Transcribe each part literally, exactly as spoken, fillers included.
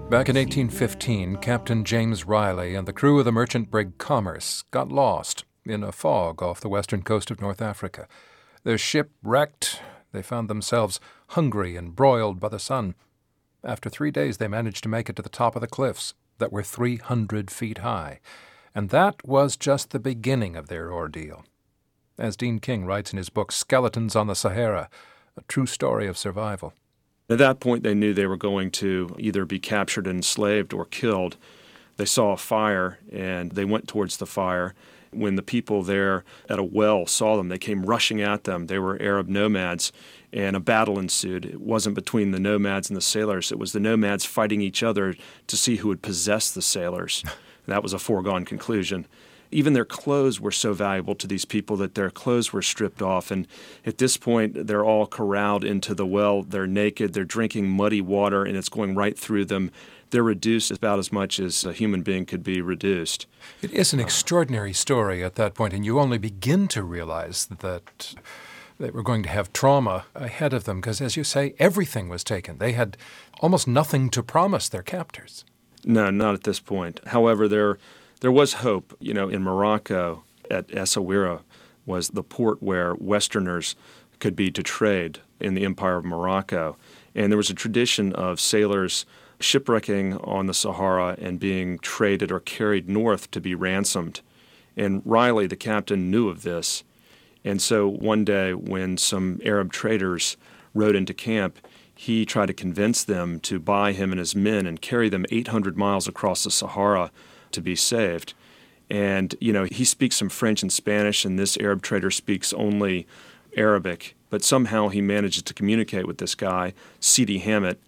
Back in eighteen fifteen, Captain James Riley and the crew of the merchant brig Commerce got lost in a fog off the western coast of North Africa. Their ship wrecked. They found themselves hungry and broiled by the sun. After three days, they managed to make it to the top of the cliffs that were three hundred feet high. And that was just the beginning of their ordeal. As Dean King writes in his book Skeletons on the Sahara, a true story of survival. At that point, they knew they were going to either be captured and enslaved or killed. They saw a fire, and they went towards the fire. When the people there at a well saw them, they came rushing at them. They were Arab nomads, and a battle ensued. It wasn't between the nomads and the sailors. It was the nomads fighting each other to see who would possess the sailors. That was a foregone conclusion. Even their clothes were so valuable to these people that their clothes were stripped off. And at this point, they're all corralled into the well. They're naked. They're drinking muddy water, and it's going right through them. They're reduced about as much as a human being could be reduced. It is an extraordinary story at that point, and you only begin to realize that they were going to have trauma ahead of them because, as you say, everything was taken. They had almost nothing to promise their captors. No, not at this point. However, there there was hope. You know, in Morocco, at Essaouira, was the port where Westerners could be to trade in the Empire of Morocco. And there was a tradition of sailors shipwrecking on the Sahara and being traded or carried north to be ransomed. And Riley, the captain, knew of this. And so one day when some Arab traders rode into camp, he tried to convince them to buy him and his men and carry them eight hundred miles across the Sahara to be saved. And, you know, he speaks some French and Spanish, and this Arab trader speaks only Arabic. But somehow he manages to communicate with this guy, Sidi Hamet,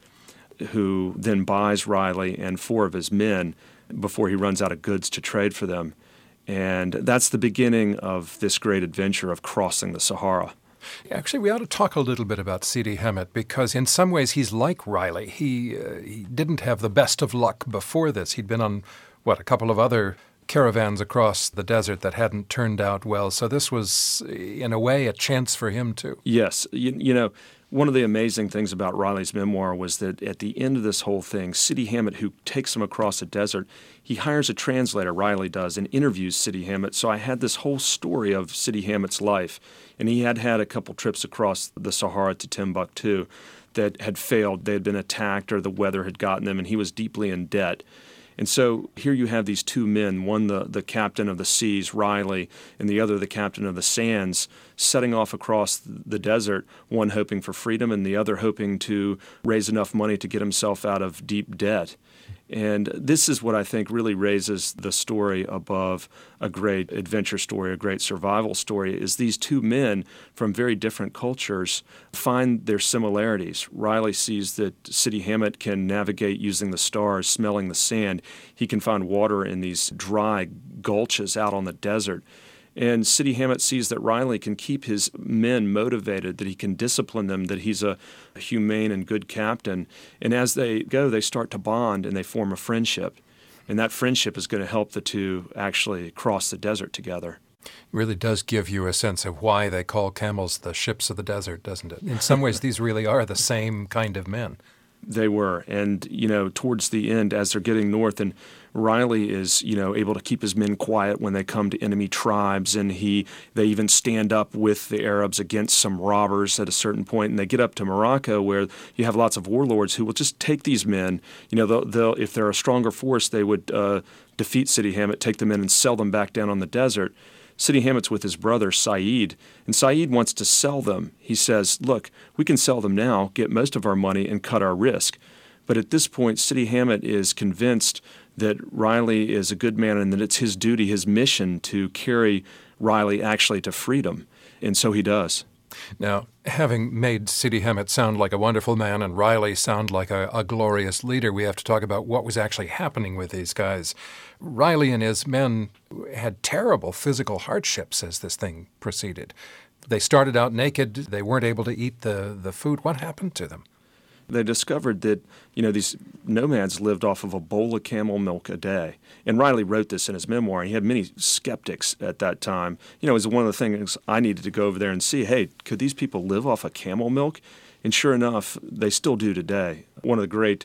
who then buys Riley and four of his men before he runs out of goods to trade for them. And that's the beginning of this great adventure of crossing the Sahara. Actually, we ought to talk a little bit about Sidi Hamet because in some ways he's like Riley. He, uh, he didn't have the best of luck before this. He'd been on, what, a couple of other caravans across the desert that hadn't turned out well. So this was, in a way, a chance for him too. Yes. You, you know, one of the amazing things about Riley's memoir was that at the end of this whole thing, Sidi Hamet, who takes him across the desert, he hires a translator, Riley does, and interviews Sidi Hamet. So I had this whole story of Sidi Hamet's life. And he had had a couple trips across the Sahara to Timbuktu that had failed. They had been attacked or the weather had gotten them, and he was deeply in debt. And so here you have these two men, one the, the captain of the seas, Riley, and the other the captain of the sands, setting off across the desert, one hoping for freedom and the other hoping to raise enough money to get himself out of deep debt. And this is what I think really raises the story above a great adventure story, a great survival story, is these two men from very different cultures find their similarities. Riley sees that Sidi Hamet can navigate using the stars, smelling the sand. He can find water in these dry gulches out on the desert. And Sidi Hamet sees that Riley can keep his men motivated, that he can discipline them, that he's a humane and good captain. And as they go, they start to bond and they form a friendship. And that friendship is going to help the two actually cross the desert together. It really does give you a sense of why they call camels the ships of the desert, doesn't it? In some ways, these really are the same kind of men. They were. And, you know, towards the end, as they're getting north, and Riley is, you know, able to keep his men quiet when they come to enemy tribes, and he they even stand up with the Arabs against some robbers at a certain point, and they get up to Morocco where you have lots of warlords who will just take these men. You know, they'll, they'll if they're a stronger force, they would uh, defeat Sidi Hamet, take them in, and sell them back down on the desert. Sidi Hamet's with his brother, Saeed, and Saeed wants to sell them. He says, look, we can sell them now, get most of our money, and cut our risk. But at this point, Sidi Hamet is convinced that Riley is a good man and that it's his duty, his mission, to carry Riley actually to freedom. And so he does. Now, having made Sidi Hamet sound like a wonderful man and Riley sound like a, a glorious leader, we have to talk about what was actually happening with these guys. Riley and his men had terrible physical hardships as this thing proceeded. They started out naked. They weren't able to eat the, the food. What happened to them? They discovered that, you know, these nomads lived off of a bowl of camel milk a day. And Riley wrote this in his memoir. He had many skeptics at that time. You know, it was one of the things I needed to go over there and see, hey, could these people live off of camel milk? And sure enough, they still do today. One of the great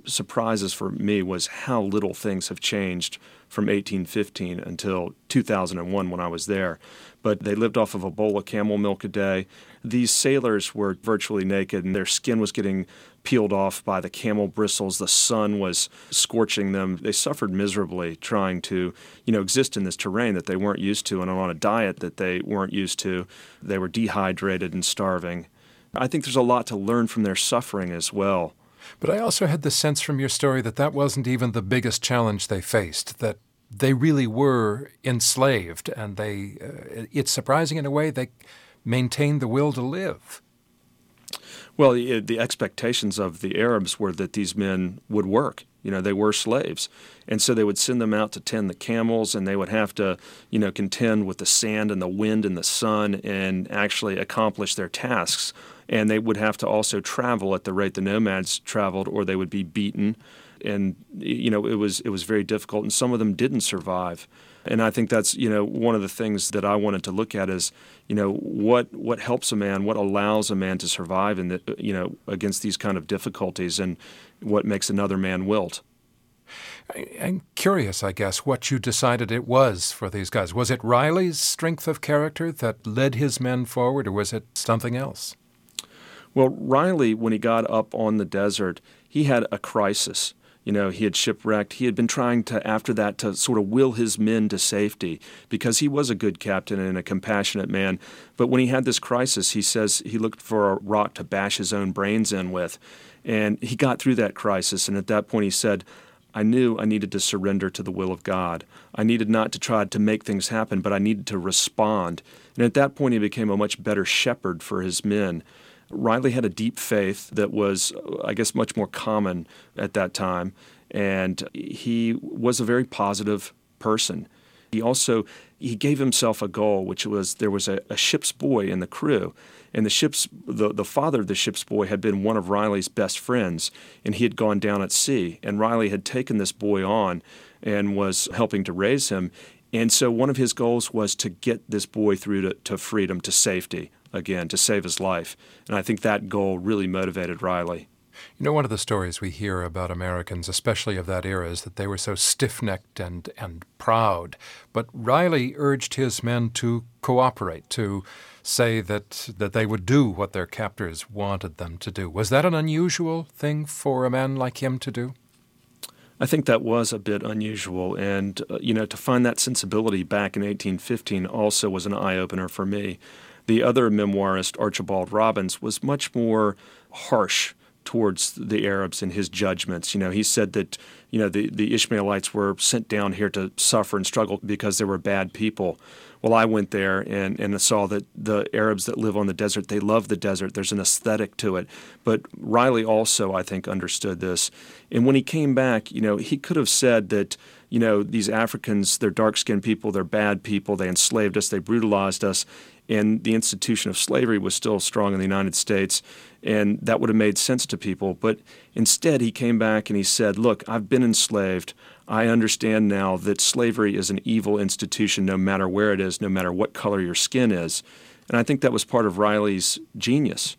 surprises for me was how little things have changed from eighteen fifteen until two thousand one when I was there. But they lived off of a bowl of camel milk a day. These sailors were virtually naked, and their skin was getting peeled off by the camel bristles. The sun was scorching them. They suffered miserably trying to, you know, exist in this terrain that they weren't used to and on a diet that they weren't used to. They were dehydrated and starving. I think there's a lot to learn from their suffering as well. But I also had the sense from your story that that wasn't even the biggest challenge they faced, that they really were enslaved, and they, uh, it's surprising in a way, they maintained the will to live. Well, the, the expectations of the Arabs were that these men would work. You know, they were slaves. And so they would send them out to tend the camels, and they would have to, you know, contend with the sand and the wind and the sun and actually accomplish their tasks. And they would have to also travel at the rate the nomads traveled, or they would be beaten. And, you know, it was it was very difficult, and some of them didn't survive. And I think that's, you know, one of the things that I wanted to look at is, you know, what what helps a man, what allows a man to survive in the, you know, against these kind of difficulties, and what makes another man wilt. I'm curious, I guess, what you decided it was for these guys. Was it Riley's strength of character that led his men forward, or was it something else? Well, Riley, when he got up on the desert, he had a crisis. You know, he had shipwrecked. He had been trying to, after that, to sort of will his men to safety because he was a good captain and a compassionate man. But when he had this crisis, he says he looked for a rock to bash his own brains in with. And he got through that crisis. And at that point, he said, I knew I needed to surrender to the will of God. I needed not to try to make things happen, but I needed to respond. And at that point, he became a much better shepherd for his men. Riley had a deep faith that was, I guess, much more common at that time, and he was a very positive person. He also, he gave himself a goal, which was there was a, a ship's boy in the crew, and the ship's, the, the father of the ship's boy had been one of Riley's best friends, and he had gone down at sea, and Riley had taken this boy on and was helping to raise him. And so one of his goals was to get this boy through to, to freedom, to safety, again, to save his life. And I think that goal really motivated Riley. You know, one of the stories we hear about Americans, especially of that era, is that they were so stiff-necked and, and proud. But Riley urged his men to cooperate, to say that, that they would do what their captors wanted them to do. Was that an unusual thing for a man like him to do? I think that was a bit unusual, and uh, you know, to find that sensibility back in eighteen fifteen also was an eye-opener for me. The other memoirist, Archibald Robbins, was much more harsh towards the Arabs in his judgments. You know, he said that, you know, the, the Ishmaelites were sent down here to suffer and struggle because they were bad people. Well, I went there and, and saw that the Arabs that live on the desert, they love the desert. There's an aesthetic to it. But Riley also, I think, understood this. And when he came back, you know, he could have said that, you know, these Africans, they're dark-skinned people, they're bad people, they enslaved us, they brutalized us, and the institution of slavery was still strong in the United States, and that would have made sense to people. But instead, he came back and he said, look, I've been enslaved. I understand now that slavery is an evil institution no matter where it is, no matter what color your skin is. And I think that was part of Riley's genius.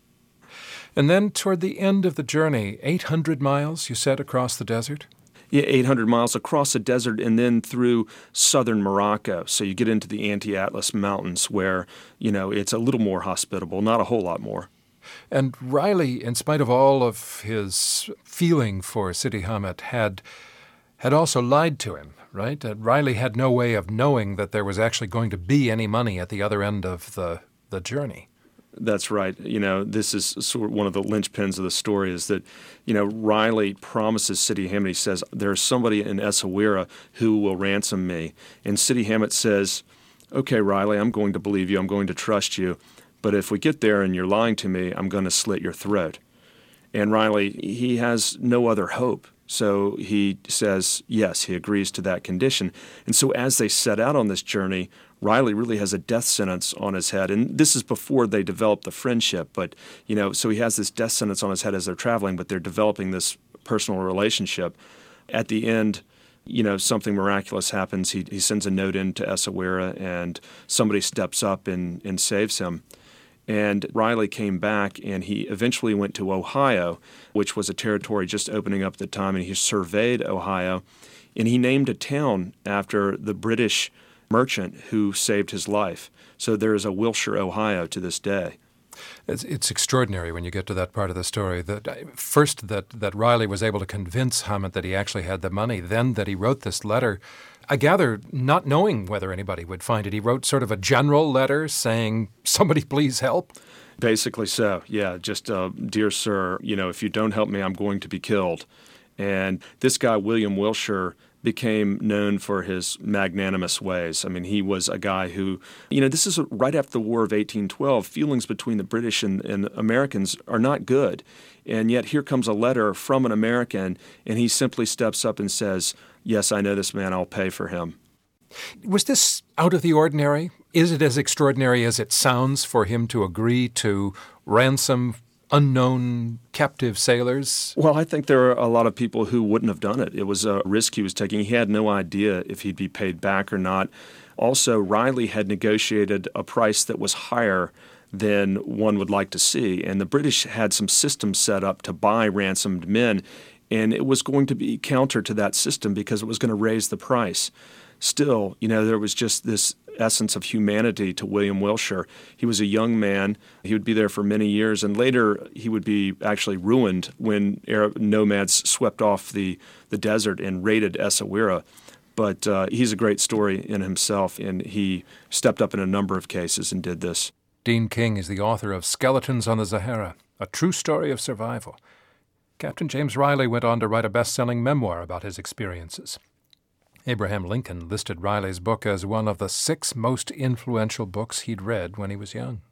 And then toward the end of the journey, eight hundred miles, you said, across the desert? Yeah, eight hundred miles across the desert and then through southern Morocco. So you get into the Anti-Atlas Mountains where, you know, it's a little more hospitable, not a whole lot more. And Riley, in spite of all of his feeling for Sidi Hamet, had had also lied to him, right? Uh, Riley had no way of knowing that there was actually going to be any money at the other end of the, the journey. That's right. You know, this is sort of one of the linchpins of the story is that, you know, Riley promises Sidi Hamet, he says, there's somebody in Essaouira who will ransom me. And Sidi Hamet says, okay, Riley, I'm going to believe you. I'm going to trust you. But if we get there and you're lying to me, I'm going to slit your throat. And Riley, he has no other hope. So he says, yes, he agrees to that condition. And so as they set out on this journey, Riley really has a death sentence on his head. And this is before they develop the friendship. But, you know, so he has this death sentence on his head as they're traveling, but they're developing this personal relationship. At the end, you know, something miraculous happens. He, he sends a note in to Essaouira, and somebody steps up and, and saves him. And Riley came back, and he eventually went to Ohio, which was a territory just opening up at the time, and he surveyed Ohio. And he named a town after the British merchant who saved his life. So there is a Wilshire, Ohio to this day. It's, it's extraordinary when you get to that part of the story. That first, that, that Riley was able to convince Hammett that he actually had the money, then that he wrote this letter, I gather not knowing whether anybody would find it. He wrote sort of a general letter saying, somebody please help. Basically so, yeah. Just, uh, dear sir, you know, if you don't help me, I'm going to be killed. And this guy, William Wilshire, became known for his magnanimous ways. I mean, he was a guy who, you know, this is right after the War of eighteen twelve. Feelings between the British and, and Americans are not good. And yet here comes a letter from an American, and he simply steps up and says, yes, I know this man, I'll pay for him. Was this out of the ordinary? Is it as extraordinary as it sounds for him to agree to ransom unknown captive sailors? Well, I think there are a lot of people who wouldn't have done it. It was a risk he was taking. He had no idea if he'd be paid back or not. Also, Riley had negotiated a price that was higher than one would like to see, and the British had some systems set up to buy ransomed men, and it was going to be counter to that system because it was going to raise the price. Still, you know, there was just this essence of humanity to William Wilshire. He was a young man. He would be there for many years, and later he would be actually ruined when Arab nomads swept off the, the desert and raided Essaouira. But uh, he's a great story in himself, and he stepped up in a number of cases and did this. Dean King is the author of Skeletons on the Sahara, a true story of survival. Captain James Riley went on to write a best-selling memoir about his experiences. Abraham Lincoln listed Riley's book as one of the six most influential books he'd read when he was young.